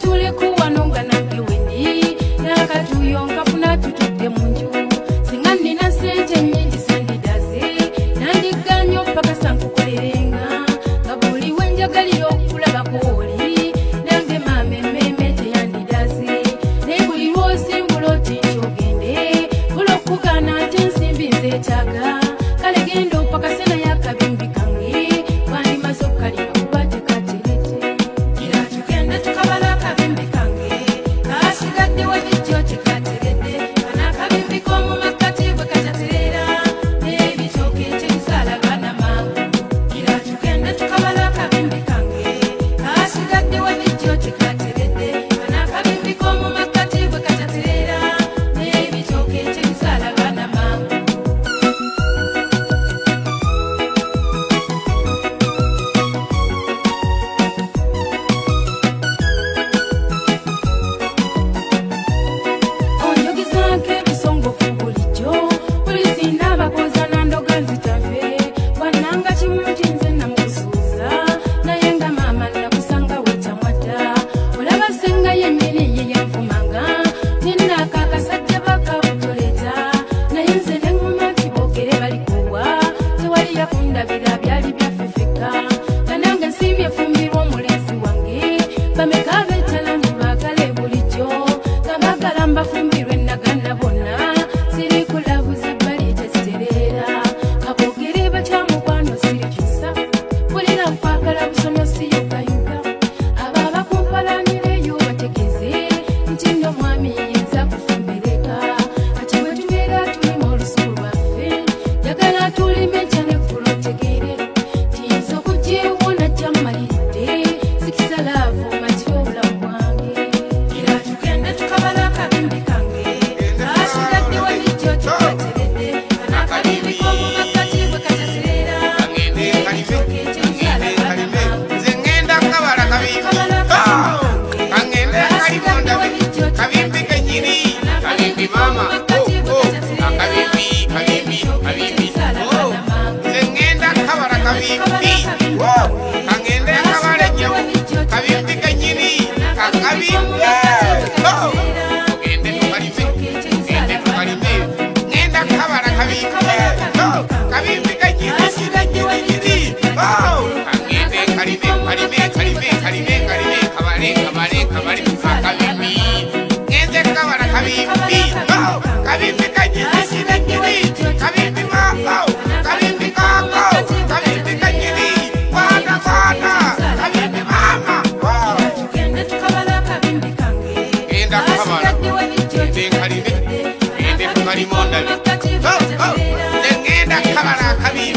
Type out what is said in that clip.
katule kuwanonga nange wendi nakatuyonga funa tutudde munju singa nina sente nyingi sandidaze nandiganyo paka sankukolerenga nga buli wenjagalira okulabako oli nange mame meme teyandidaze naye buli lwosimbula oti nkyogende olwokugana ate ensimbi nzeetaaga kale genda opaka sena yakabimbi kange wandimaze okukalira kuba tekaterete gira tugende tukabala akabimbi kange kasigaddewo ebijjo tekateredde kana akabimbi k'omu makkati bwe kataterera n'ebitooke tebisalagana mangu gira tugende tukabala akabimbi kange kasigaddewo ebijjo tekateredde kana akabimbi k'omu makkati bwe kataterera n'ebitooke tebisalagana mangu onjogezako ebisongofu bulijjo polisi ndaabakoza nandoga nzitave bwannanga kimu nti nze namukusuuza naye nga maama nakusanga wetamwadda olaba senga yennyini ye yanvumanga tinnaako akasajja bakabutoleta naye nze ne ŋŋuma nti boogere balikuwa tewali yakundabira byali byaffefeka nga nange nsiimye fumbirwa omulenzi wange bameka beetalanyi baagala bulijjo nga baagala mbafumbirwe nagana bonna siri kulabuza ebbali tezitereera kaboogere bakyamukwano sirikyusa bulira nkwagala busono siyugayuga abo abakumpalanira eyo bategeeze nti nno mwami yinza kufumbireka ati bwe tubeera tulimu olusuku lwaffe njagala tulime enkya neggulo otegeere tiyinza okugyewo najja mmaliridde sikisalaavu matira obulamu bwange gira tugende tukabala akabimbi kange kasigaddewo ebijjo tekateredde kana akabimbi k'omu makkati bwe kataterera n'ebitooke tebisalagana mangu nze ŋŋenda kabala kabimbi kangende kalimonda kabimbi kenyini kabimbi mama akabimbi nze ŋŋenda kabala kabimbi kangende kabala enyamu kabimbi kenyini kakabimbi ogende tukalime ŋŋenda kabala kabimbi kabimbi kenyini kangende kalime kabale akabimbi ngenze kabala kabimbi kabimbi kanyini kabimbi mama kabimbi kako kabimbi kanyini mwana kabimbi mama tugende tukabala akabimbi kange genda kabala kasigaddewo ebijjo ngende tukalimonda makkati bwe kataterera ngenda kabala akabimbi